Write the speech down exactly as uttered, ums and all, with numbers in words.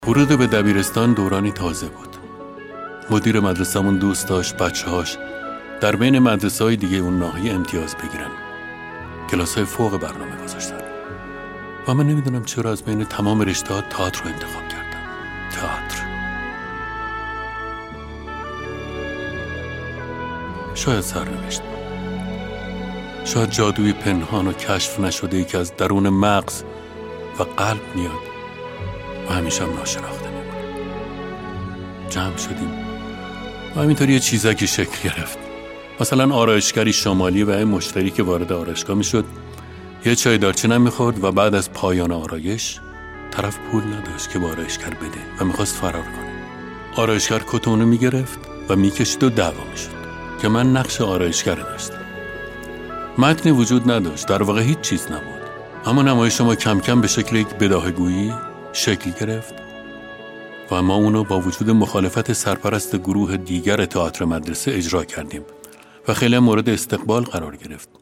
ورود به دبیرستان دورانی تازه بود. مدیر مدرسه‌مون دوست داشت بچه‌هاش در بین مدرسه‌های دیگه اون ناحیه امتیاز بگیرن. کلاس‌های فوق برنامه گذاشتن. و من نمیدونم چرا از بین تمام رشته‌ها تئاتر رو انتخاب کردم. تئاتر. شاید سرنوشت. شاید جادوی پنهان و کشف نشده‌ای که از درون مغز و قلب میاد و همیشه هم ناشناخته میمونه. جمع شدیم و همینطوری یه چیزکی شکل گرفت. مثلا آرایشگری شمالی و این مشتری که وارد آرایشگاه میشد یه چای دارچین هم میخورد و بعد از پایان آرایش طرف پول نداشت که با آرایشگر بده و میخواست فرار کنه. آرایشگر کتونو میگرفت و میکشید و دعوا میشد که من نقش آرایشگر داشتم. متنی وجود نداشت، در واقع هیچ چیز نبود، اما نمایش ما کم کم به شکل یک بداهه‌گویی شکل گرفت و ما اونو با وجود مخالفت سرپرست گروه دیگر تئاتر مدرسه اجرا کردیم و خیلی مورد استقبال قرار گرفت.